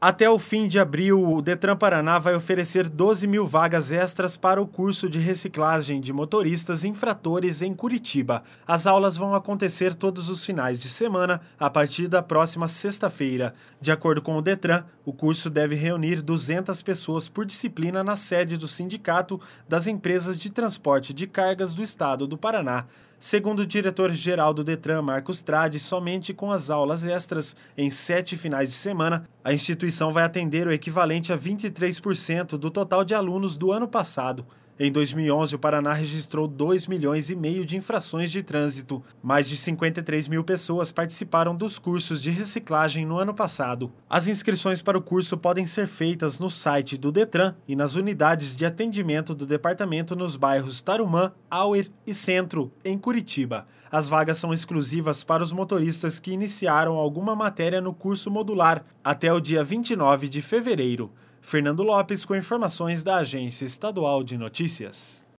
Até o fim de abril, o Detran Paraná vai oferecer 12 mil vagas extras para o curso de reciclagem de motoristas infratores em Curitiba. As aulas vão acontecer todos os finais de semana, a partir da próxima sexta-feira. De acordo com o Detran, o curso deve reunir 200 pessoas por disciplina na sede do Sindicato das Empresas de Transporte de Cargas do Estado do Paraná. Segundo o diretor-geral do Detran, Marcos Tradi, somente com as aulas extras em 7 finais de semana, a instituição vai atender o equivalente a 23% do total de alunos do ano passado. Em 2011, o Paraná registrou 2,5 milhões de infrações de trânsito. Mais de 53 mil pessoas participaram dos cursos de reciclagem no ano passado. As inscrições para o curso podem ser feitas no site do Detran e nas unidades de atendimento do departamento nos bairros Tarumã, Auer e Centro, em Curitiba. As vagas são exclusivas para os motoristas que iniciaram alguma matéria no curso modular até o dia 29 de fevereiro. Fernando Lopes com informações da Agência Estadual de Notícias.